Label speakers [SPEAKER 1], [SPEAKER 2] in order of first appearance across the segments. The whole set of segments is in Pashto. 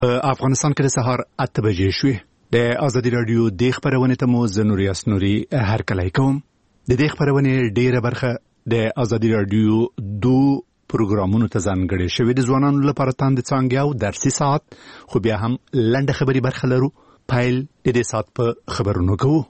[SPEAKER 1] افغانستان کې د سهار 8 بجې شوې. د ازادي رادیو د خبرونې ته مو زنوري اسنوري هرکلی کوم. د دې خبرونې ډیره برخه د ازادي رادیو 2 پروګرامونو ته ځانګړې شوې. د ځوانانو لپاره تاند څانګه او درسي ساعت، خو بیا هم لنډه خبري برخه لرو. پایل د دې ساعت په خبرونو کوو.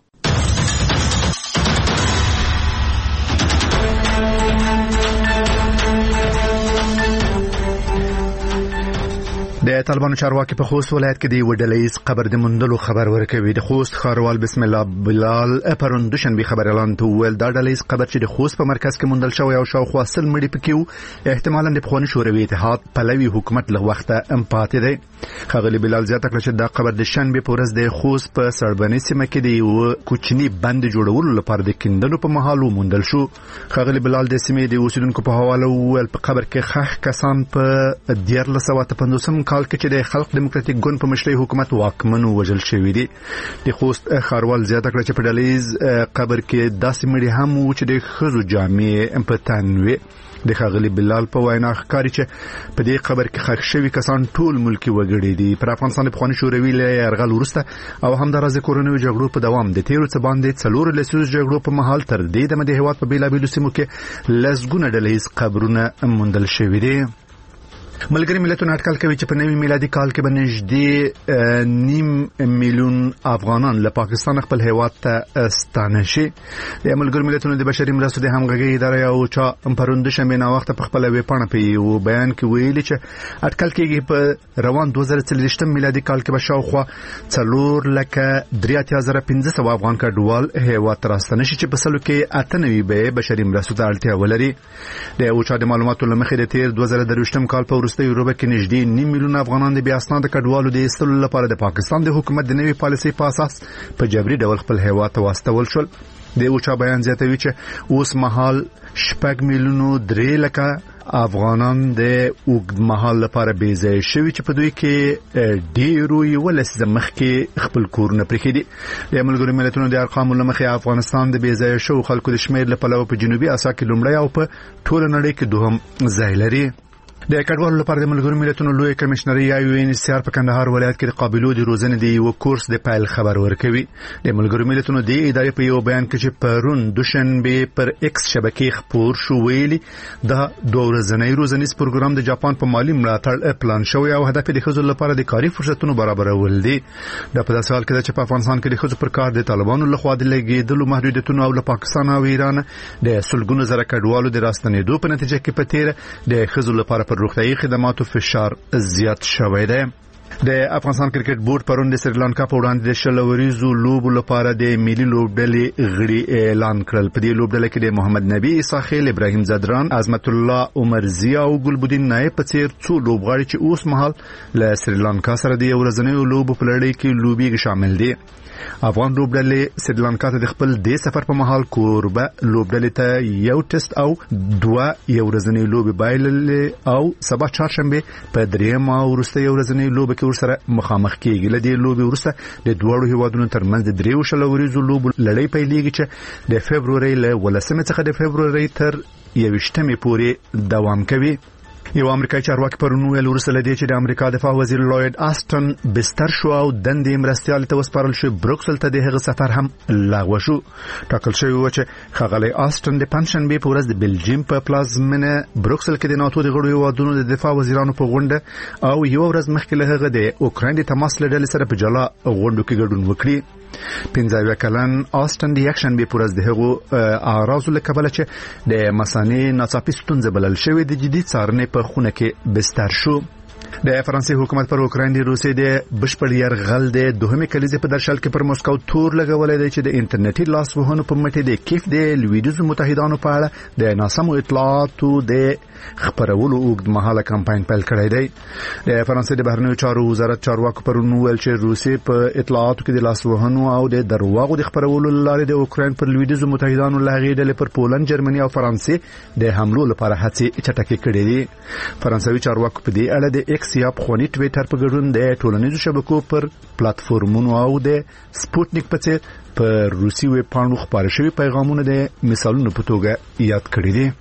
[SPEAKER 1] د طالبانو چارواکي په خوست ولایت کې د وډلېز قبر د مندلو خبر ورکوي. د خوست ښاروال بسم الله بلال پرون دوشنبه خبر اعلان ته ویل دا ډلېز قبر چې د خوست په مرکز کې مندل شوی او شاوخوا 100 مړي پکې وو، احتمالاً د پخواني شوروي اتحاد پلوي حکومت له وخته پاتې دی. ښاغلي بلال زیاته کړه چې دا قبر د شنبه په ورځ د خوست په سړبني سیمه کې د یو کوچني بند جوړولو لپاره د کیندلو په مهال وموندل شو. ښاغلي بلال د سیمې د اوسیدونکو په حواله ویل په قبر کې خښ کسان په 1950 کال کې چې د خلق دموکراتیک ګوند په مشرۍ حکومت واکمن وژل شوی دی. د خوست ښاروال زیاته کړه چې په ډلېز قبر کې داسې مړي هم وو چې د ښځو جامې په تن وي. د ښاغلي بلال په وینا ښکاري چې په دې قبر کې ښخ شوي کسان ټول ملکي وګړي دي. پر افغانستان د پخواني شوروي له یرغل وروسته او همداراز د کورنیو جګړو په دوام د تیرو څه باندې 4 لسیزو جګړو په مهال تر دې دمه د هېواد په بیلابیلو سیمو کې لسګونه ډلېز قبرونه موندل شوي دي. ملګری ملتونه اټکل کوي چې په نوي میلادي کال کې به نږدې 1.5 میلیون افغانان له پاکستان خپل هیواد ته ستانه شي. د ملګری ملتونو د بشري مرستو د همغږي ادارې او چا پروند شنبه نا وخت په خپل ویبپاڼه په یو بیان کې ویلي چې اټکل کېږي په روان 2023 میلادي کال کې به شاوخوا 4,83,500 افغان کډوال هیواد ته راستنه شي چې په سلو کې 98 به بشري مرستو ته اړتیا ولري. د اوچا د معلوماتو لمخې د تیر 2023 کال په وروستي یوروبه کې نږدې 2 میلیون افغانان د بیا اسناد کډوالو د ایستلو لپاره د پاکستان د حکومت د نوې پالیسۍ په اساس په جبري ډول خپل هیواد ته واستول شول. د اوچا بیان زیاتوي چې اوس مهال 6 میلیون 3 لکه افغانان د اوږد مهال لپاره بې ځای شوي چې په دوی کې ډېرو یې ولسیزه مخکې خپل کورونه پرېښي دي. د ملګرو ملتونو د ارقامو له مخې افغانستان د بې ځای شوو خلکو د شمېر له پلوه په جنوبي اسیا کې لومړی او په ټوله نړۍ کې دوهم ځای لري. د کډوالو لپاره د ملګرو ملتونو لوی کمشنري UNHCR په کندهار ولایت کې د قابلو د روزنې د یو کورس د پیل خبر ورکوي. د ملګرو ملتونو د ادارې په یو بیان کې چې پرون دوشنبه پر ایکس شبکې خپور شو ویلي دا 2 ورځنی روزنیز پروګرام د جاپان په مالی ملاتړ پلان شوی او هدف د ښځو لپاره د کاري فرصتونو برابرول دي. دا په داسې حال کې چې په افغانستان کې د ښځو پر کار د طالبانو لخوا د لګیدلو محدودیتونو او له پاکستان او ایران د سلګونو زره کډوالو د راستنېدو په نتیجه کې په تیر د ښځو لپاره پر روغتیايي خدماتو فشار زیات شوی دی. د افغانستان کرکټ بورډ پرون د سریلانکا په وړاندې د شلوریزو لوبو لپاره د ملي لوبډلې غړي اعلان کړل. په دې لوبډله کې د محمد نبی اساخیل، ابراهیم زدران، عظمت الله عمرزیا او ګلبدین نایب په څیر څو لوبغاړي چې اوس مهال له سریلانکا سره د ورځنیو لوبو په لړۍ کې لوبي شامل دي. افغان لوبډلې سریلانکا ته د خپل د سفر په مهال کوربه لوبډلې ته یو ټیسټ او 2 یو ورځنی لوبي بایللې او سبا چهارشنبه په دریم او وروسته یو ورځنی لوبي کې ورسره مخامخ کیږي. له دې لوبي وروسته د دوړو هیوادونو ترمنځ د دریو شلوریزو لوبو لړۍ پیلېږي چې د فبرورۍ له 18 څخه د فبرورۍ تر 21 پورې دوام کوي. یو امریکایي چارواکي پرون ویل وروسته لدی چې د امریکا دفاع وزیر لوید آسټن بستر شو او دندې مرستيال ته وسپارل شو. بروکسل ته د هغه سفر هم لغوه شو. ټاکل شوی و چې ښاغلی آسټن د پنځشنبه په ورځ د بلجیم په پلازمینه بروکسل کې د ناتو د غړو هیوادونو د دفاع وزیرانو په غونډه او یو ورځ مخکې له هغه د اوکراین د تماس له ډلې سره په جلا غونډو کې ګډون وکړي. 15 کلن آسټن د یکشنبه په ورځ د هغو اعراضو له کبله چې د مثانې ناڅاپي ستونزه بلل شوې د جدي څارنې په خونه کې بستر شو. د فرانسې حکومت پر اوکراین د روسیې د بشپړ یرغل د دوهمې کلیزې په درشل کې پر موسکو تور لګولې دی چې د انټرنیټي لاسوهنو په مټې د کیف د لویدیزو متحدانو په اړه د ناسمو اطلاعاتو د خبرولو اوږد مهاله کمپاین پیل کړی دی. د فرانسې د بهرنیو چارو وزارت چارواکو پرون ویل چې روسیې په اطلاعاتو کې د لاسوهنو او د درواغو د خبرولو لارې د اوکراین پر لویدیزو متحدانو لغې ډلې پر پولند، جرمني او فرانسې د حملو لپاره هڅې چټکې کړې دي. فرانسوي چارواکو په دې اړه د ایکس یا پخوانی ټویټر په ګډون د ټولنیزو شبکو پر پلیټفارمونو او د سپوتنیک په څیر په روسي ویب پاڼو خپاره شوي پیغامونه د مثالونو په توګه یاد کړي دي.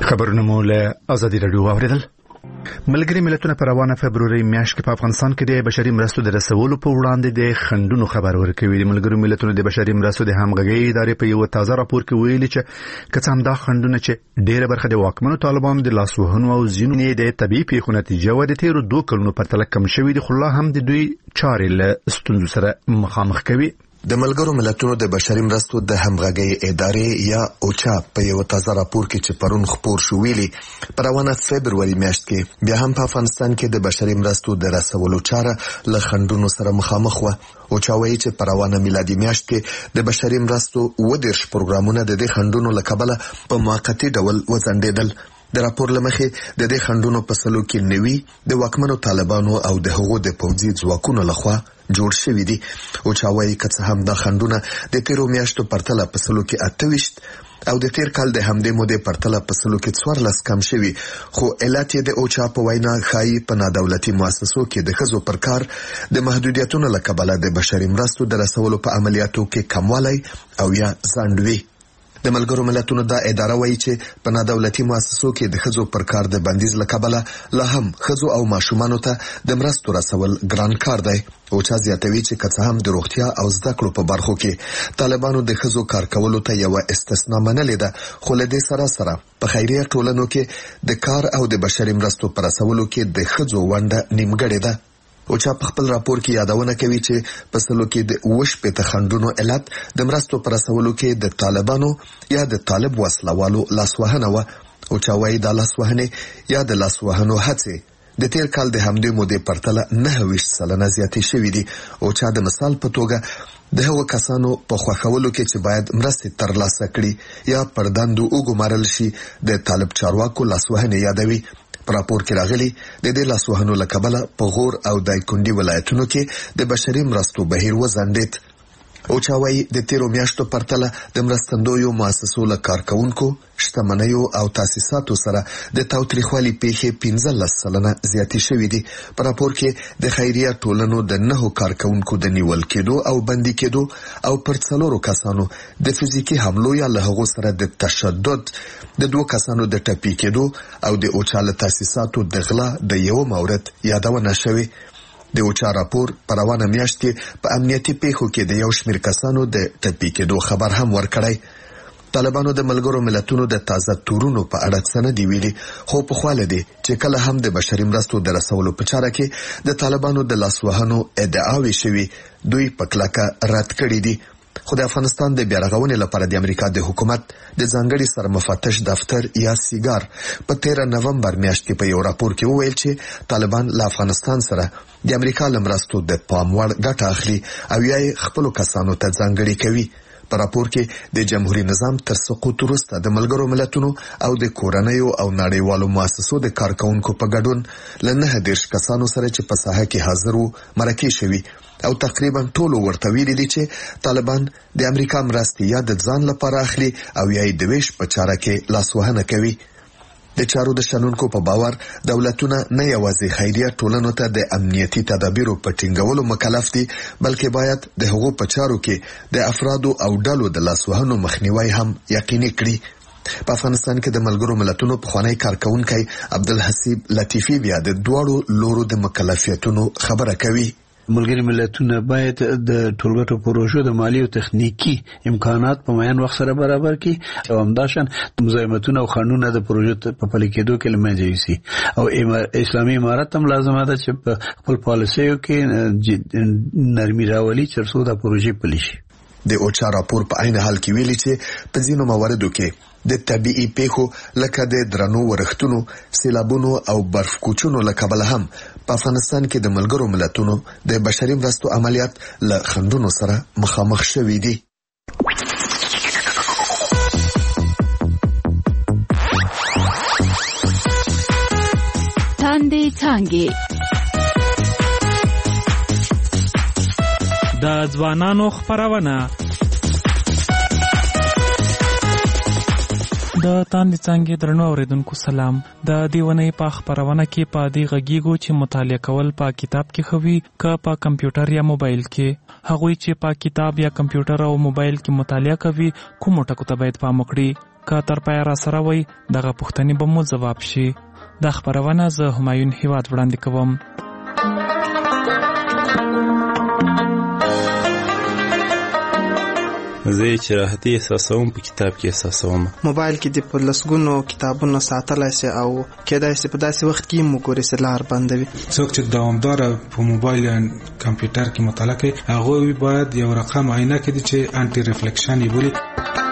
[SPEAKER 1] خبرونه مو له ازادي رادیو اوریدل. ملګری ملتونه په روانه فبروري میاشت کې په افغانستان کې د بشري مرستو د رسولو په وړاندې د خندونو خبر ورکوي. د ملګری ملتونو د بشري مرستو د همغږي ادارې په یو تازه راپور کې ویلي چې کڅام دا خندونه چې ډېره برخه د واکمنو طالبانو د لاسوهنو او ځینو د طبيعي پیښو نتیجه و د تیرو 2 کلونو په تل کم شوی د خلا هم د دوی چارې له ستونزو سره مخامخ کوي.
[SPEAKER 2] د ملګرو ملتونو د بشري مرستو د همغږي ادارې یا اوچا په یو تازه راپور کې چې پرون خپور شو ویلي په روانه فبروري میاشت کې بیا هم په افغانستان کې د بشري مرستو د رسولو چاره له خنډونو سره مخامخ و. اوچا وایي چې په روانه میلادي میاشت کې د بشري مرستو 10 پروګرامونه د دې خنډونو له کبله په موقتی ډول وځنډېدل. د راپور لمخې د دې خنډونو په سلو کې نوي د واکمنو طالبانو او د هغو د پوځي ځواکونو لخوا جوړ شوی دي. او چا وایي که څه هم دا خنډونه د تیرو میاشتو پرتله په سلو کې 28 او د تیر کال د همدې مودې پرتله په سلو کې 14 کم شوی، خو علت یې د اوچا په وینا ښایي په نادولتي مؤسسو کې د ښځو پر کار د محدودیتونو له کبله د بشري مرستو د رسولو په عملیاتو کې کموالی او یا ځنډ وي. د ملګرو ملتونو دا اداره وایي چې په نادولتي مؤسسو کې د ښځو پر کار د بندیز له کبله لا هم ښځو او ماشومانو ته د مرستو رسول ګران کار دی. او چا زیاتوي چې که څه هم د روغتیا او زده کړو په برخو کې طالبانو د ښځو کار کولو ته یو استثنا منلې ده، خو له دې سره په خیریه ټولنو کې د کار او د بشري مرستو پر رسولو کې د ښځو ونډه نیمګړې ده. او چا په خپل راپور کې یادونه کوي چې په سلو کې د وش په تخندونو علت د مرستو پر رسولو کې د طالبانو یا د طالب وسلوالو لاسوهنه و. او چا وایي د لاسوهنه یا د لاسوهنو هڅې د تیر کال د همدې مودې پرتله 9% زیاتې شوې دي. او چا د مثال په توګه د هغو کسانو په خوښولو کې چې باید مرستې ترلاسه کړي یا پر دندو وګمارل شي د طالب چارواکو لاسوهنه یادوي. په راپور کې راغلي د دې لاسوهنو له کبله په غور او دایکنډي ولایتونو کې د بشري مرستو بهیر وځنډېد. او چا وایي د تیرو میاشتو پرتله د مرستندویو مؤسسو له کارکونکو، شتمنیو او تاسیساتو سره د تاوتریخوالي پیښې 15% زیاتې شوې دي. په راپور کې د خیریه ټولنو د 9 کارکونکو د نیول کېدو او بندي کېدو او پر 4 کسانو د فزیکی حملو یا له هغو سره د تشدد، د 2 کسانو د ټپي کېدو او د اوچاله تاسیساتو د غلا د یو مورد یادونه شوې. د اوچا راپور په روانه میاشت کې په امنیتي پیښو کې د یو شمېر کسانو د ټپي کېدو خبر هم ورکړی. طالبانو د ملګرو ملتونو د تازه تورونو په اړه څه نه دی ویلي، خو په خواله دی چې کله هم د بشري مرستو د رسولو په چاره کې د طالبانو د لاسوهنو ادعاوې شوي دوی په کلکه رد کړي دي. خو د افغانستان د بیارغونې لپاره د امریکا د حکومت د ځانګړي سرمفتش دفتر یا سیګار په 13 نومبر میاشت کې په یو راپور کې وویل چې طالبان له افغانستان سره د امریکا له مرستو د پام وړ ګټه اخلي او یا خپل کسانو ته ځانګړي کوي. په راپور کې د جمهوریت نظام تر سقوط وروسته د ملګرو ملتونو او د کورنیو او نړیوالو مؤسسو د کارکونکو په ګډون له 9 کسانو سره چې په ساحه کې حاضر وو مرکه شوي او تقریبا ټول ورته ویلي دي چې طالبان د امریکا مرستې یا د ځان لپاره اخلي او یا د ویش په چاره کې لاسوهنه کوي. د چارو د شنونکو په باور دولتونه نه یوازې خیریه ټولنو ته د امنیتي تدابیرو په ټینګولو مکلف دي، بلکې باید د هغو په چارو کې د افرادو او ډلو د لاسوهنو مخنیوي هم یقیني کړي. په افغانستان کې د ملګرو ملتونو پخوانی کارکونکی عبدالحسیب لطیفی بیا د دوړو لورو د مکلفیتونو خبره کوي.
[SPEAKER 3] ملګری ملتونه باید د ټولګټو پروژو د مالی او تخنیکی امکانات په معین وخت سره برابر کړي او همداشان مزاحمتونه او قانونونه د پروژو په پلي کېدو کې لمنځه یوسي. او اسلامي امارت هم لازمه ده چې په خپل پالیسیو کې نرمي راولي چې د پروژې پلي شي.
[SPEAKER 2] د اوچا راپور په عین حال کې ویلي چې په ځینو مواردو کې د طبيعي پیښو لکه د درنو ورښتونو، سیلابونو او برف کوچونو له کبله هم په افغانستان کې د ملګرو ملتونو د بشري مرستو عملیات له خنډونو سره مخامخ شوي دي.
[SPEAKER 4] تاندې څانګې
[SPEAKER 5] د ځوانانو خبرونه د تاندې څانګې درنو اوریدونکو سلام. د دیونې په خبرونه کې په دې غږیږو چې مطالعه کول په کتاب کې خوي که په کمپیوټر یا موبایل کې. هغوی چې په کتاب یا کمپیوټر او موبایل کې مطالعه کوي کوم ټکو ته باید پام وکړي. که تر پایه را سره وي دغه پوښتنې به مو ځواب شي. دا خپرونه زه همایون هیواد وړاندې کوم.
[SPEAKER 4] زه چې راحتي احساسوم په کتاب کې احساسوم.
[SPEAKER 6] موبایل کې د په لسګونو کتابونو ساتلای شي او کېدای شي په داسې وخت کې مو ګوري چې لار بندوي.
[SPEAKER 7] څوک چې دوامدار په موبایل یا کمپیوټر کې مطالعه کوي هغه باید یو رقم عینه کړي چې انټي ریفلیکشن یې بولي.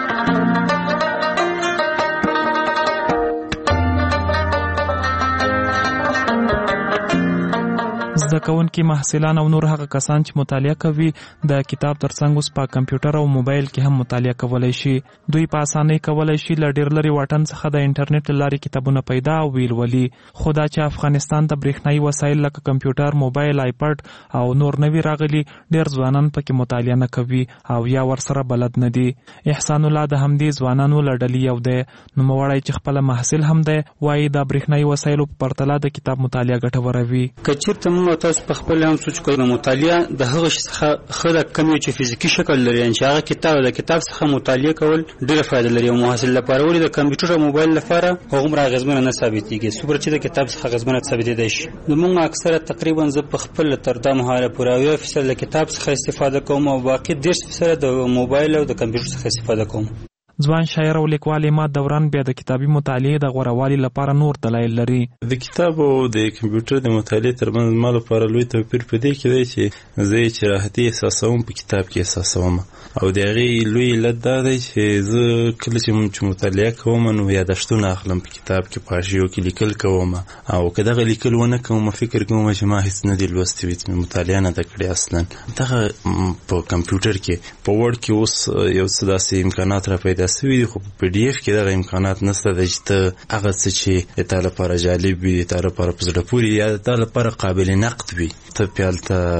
[SPEAKER 5] زده کوونکي محصلان او نور هغه کسان چې مطالعه کوي د کتاب ترڅنګ اوس په کمپیوټر او موبایل کې هم مطالعه کولای شي. دوی په اسانۍ کولای شي له ډېر لرې واټن څخه د انټرنیټ له لارې کتابونه پیدا او ولولي. خو دا چې افغانستان ته برېښنایي وسایل لکه کمپیوټر، موبایل، آیپډ او نور نوي راغلي ډېر ځوانان پکې مطالعه نه کوي او یا ورسره بلد نه دي. احسان الله د همدې ځوانانو له ډلې یو دی. نوموړی چې خپله محصل هم دی وایي د برېښنایي وسایلو په پرتله د کتاب مطالعه ګټوره وي.
[SPEAKER 8] که چېرته موږ تاسو په خپل هم سوچ کوئ مطالعه د هغه شي څخه ښه ده کم چې فزیکي شکل لري، چې هغه کتاب د کتاب څخه مطالعه کول ډېره فایده لري. او محصل لپاره ولې د کمپیوټر او موبایل لپاره هغومره اغېزمنه نه ثابتېږي څومره چې د کتاب څخه اغېزمنه ثابتېدای شي. زموږ اکثره تقریبا زه په خپل تر دا مهاله پورې 80% د کتاب څخه استفاده کوم او باقي 10% د موبایل او د کمپیوټر څخه استفاده کوم.
[SPEAKER 5] ځوان شاعر او لیکوال عماد دوران بیا د کتابي مطالعې د غوره لپاره نور دلایل لري.
[SPEAKER 4] د کتاب او د کمپیوټر د مطالعې ترمنځ ما لپاره لوی توپیر په دې کې دی چې زه چې راحتي احساسوم په کتاب کې احساسوم او د هغې لوی علت دا دی چې زه کله چې مطالعه کوم نو یادښتونه اخلم په کتاب کې په حاشیو کې لیکل کوم او که دغه لیکل ونه کوم فکر کوم چې ما هیڅ نه دي لوستي وي مطالعه نه ده کړې اصلا. دغه په کمپیوټر کې په وړ کې اوس یو څه داسې امکانات را پیدا سوي دي خو په پی ډي اف کې دغه امکانات نشته دی چې ته هغه څه چې د تا لپاره جالب وي، د تا لپاره په زړه پورې یا د تا لپاره قابل نقد وي ته پې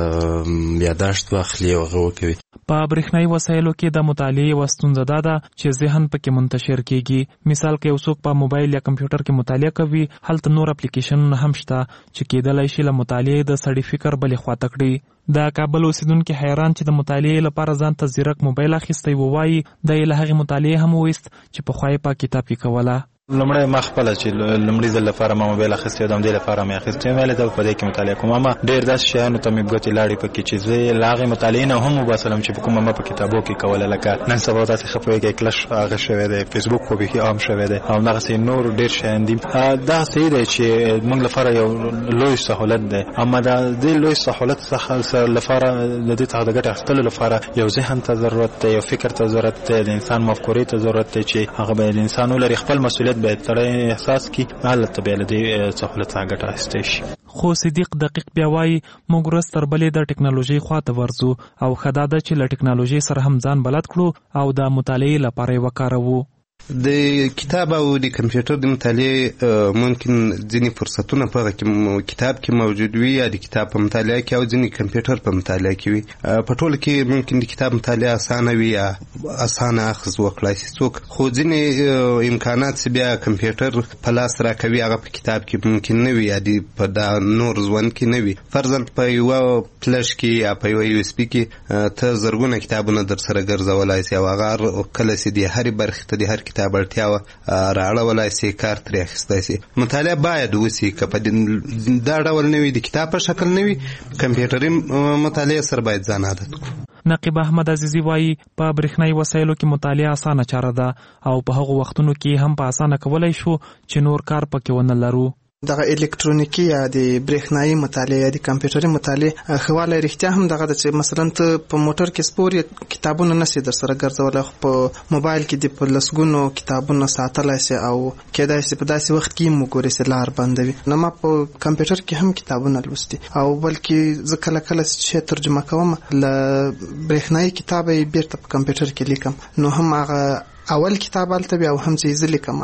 [SPEAKER 4] هلته یاداشت واخلي او هغه وکوي.
[SPEAKER 5] په برېښنایي وسایلو کې د مطالعې یوه ستونزه دا ده چې ذهن پکې منتشر کیږي. مثال که یو څوک په موبایل یا کمپیوټر کې مطالعه کوي هلته نور اپلیکیشنونه هم شته چې کېدلی شي له مطالعې د سړي فکر بلې خواته کړي. د کابل اوسیدونکي حیران چې د مطالعې لپاره ځان ته ځیرک موبایل اخیستی ووایي د یې له هغې مطالعې هم وویست چې پخوا یې په کتاب کې کوله.
[SPEAKER 9] لمړی ما خپله چې لمړي ځل لپاره ما موبایل اخیستی د همدې لپاره مې اخیستی ویلې ده په دې کې مطالعه کوم. اما ډېر داسې شیانو ته مې ګوتې لاړې پکې چې زه له هغې مطالعې نه هم وباسلم چې په کومه ما په کتابو کې کوله. لکه نن سبا داسې ښه پوهېږئ کلش هغه شوی دی، فیسبوک خو بیخي عام شوی دی او همدغسې نور ډېر شیان دي. دا صحیح دی چې موږ لپاره یو لوی سهولت دی، اما د دې لوی سهولت څخه لپاره د دې څخه د ګټې اخیستلو لپاره یو ذهن ته ضرورت دی، یو فکر ته ضرورت دی، د انسان مفکورې ته ضرورت دی چې هغه باید انسان ولري، خپل مسؤلیت باید سړی احساس کی حالت به لدی سہولت څنګه ګټه اخیستل شي.
[SPEAKER 5] خو صدیق دقیق بیا وایي موږ ورځ تر بلې د ټکنالوژۍ خواته ورځو او ښه دا ده چې له ټکنالوژۍ سره هم ځان بلد کړو او د مطالعې لپاره یې وکاروو.
[SPEAKER 10] د کتاب او د کمپیوټر د مطالعې ممکن ځینې فرصتونه په کتاب کې موجود وي یا د کتاب په مطالعه کې او ځینې کمپیوټر په مطالعه کې وي. په ټوله کې ممکن د کتاب مطالعه اسانه وي یا اسانه اخذ وکړای شي څوک، خو ځینې امکانات چې بیا کمپیوټر په لاس راکوي هغه په کتاب کې ممکن نه وي یا په دا نور ژوند کې نه وي. فرضاً په یوه فلش کې یا په یوه یو اس بي کې ته زرګونه کتابونه در سره ګرځولای شي او هغه کله چې د هرې برخې ته د هر کتاب اړتیا راړولای شي کار ترې اخیستی شي. مطالعه باید وشي که په دا ډول نه وي د کتاب په شکل نه وي کمپیوټري مطالعه سره باید ځان عادت کړو.
[SPEAKER 5] نقیب احمد عزیزی وایي په برېښنایي وسایلو کې مطالعه اسانه چاره ده او په هغو وختونو کې هم په اسانه کولی شو چې نور کار پکې ونه لرو.
[SPEAKER 6] دغه الکترونیکی یا د برېښنایي مطالعه یا د کمپیوټري مطالعه خواله رښتیا هم دغه چې مثلا ته په موټر کې سپور کتابونه نشي در سره ګرځولای، خو په موبایل کې د په لسګونو کتابونه ساتلای شي او کېدای شي په داسې وخت کې مو ګوري چې لار بندوي. نو ما په کمپیوټر کې هم کتابونه لوستي او بلکې زه کله کله چې ترجمه کوم له برېښنایي کتاب یې بیرته په کمپیوټر کې لیکم نو هم هغه اول کتاب هلته وي او هم چې زه لیکم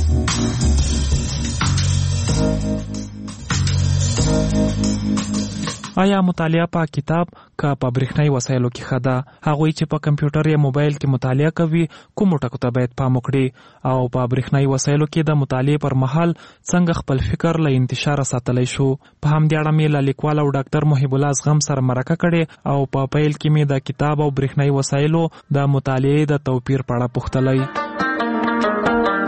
[SPEAKER 6] هلته.
[SPEAKER 5] آیا مطالعه په کتاب که په برېښنایي وسایلو کې ښه ده؟ هغوی چې په کمپیوټر یا موبایل کې مطالعه کوي کومو ټکو ته باید پام وکړي او په برېښنایي وسایلو کې د مطالعې پر مهال څنګه خپل فکر له انتشاره ساتلی شو؟ په همدې اړه مې له لیکوال او ډاکټر محب الله زغم سره مرکه کړې او په پیل کې مې د کتاب او برېښنایي وسایلو د مطالعې د توپیر په اړه پوښتلی.